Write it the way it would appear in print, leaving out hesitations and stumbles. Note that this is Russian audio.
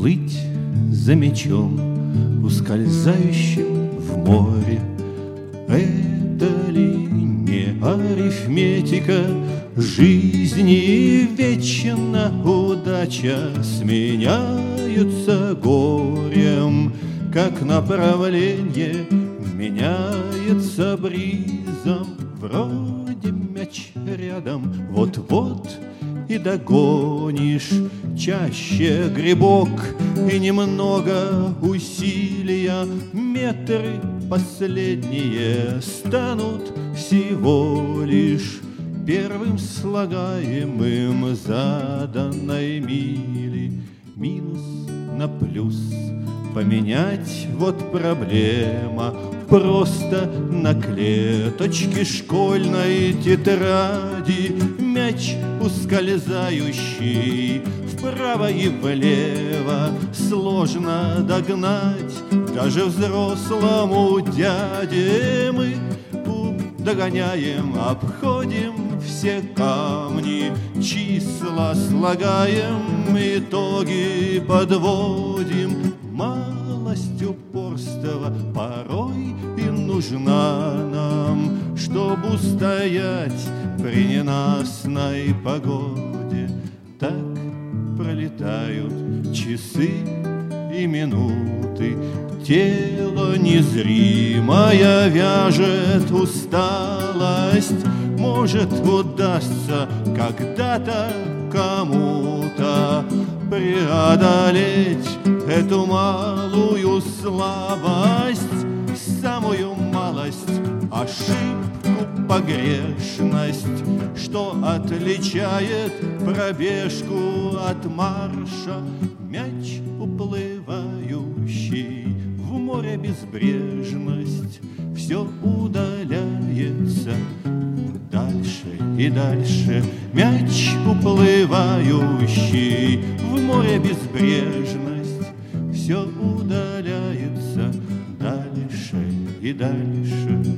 плыть за мечом, ускользающим в море. Это ли не арифметика жизни вечно? Удача сменяется горем, как направление меняется бризом. Вроде мяч рядом, вот-вот и догонишь. Чаще грибок и немного усилия, метры последние станут всего лишь первым слагаемым заданной мили. Минус на плюс поменять — вот проблема. Просто на клеточке школьной тетради мяч ускользающий вправо и влево сложно догнать даже взрослому дяде. Мы догоняем, обходим все камни, числа слагаем, итоги подводим. Малость упорства порой и нужна нам, чтоб устоять при ненастной погоде. Так пролетают часы и минуты, тело незримое вяжет усталость. Может, удастся когда-то кому-то преодолеть эту малую слабость, самую малость, ошибку, погрешность, что отличает пробежку от марша. Мяч уплывающий в море безбрежность, все удаляется дальше и дальше. Мяч уплывающий в море безбрежность, все удаляется дальше и дальше.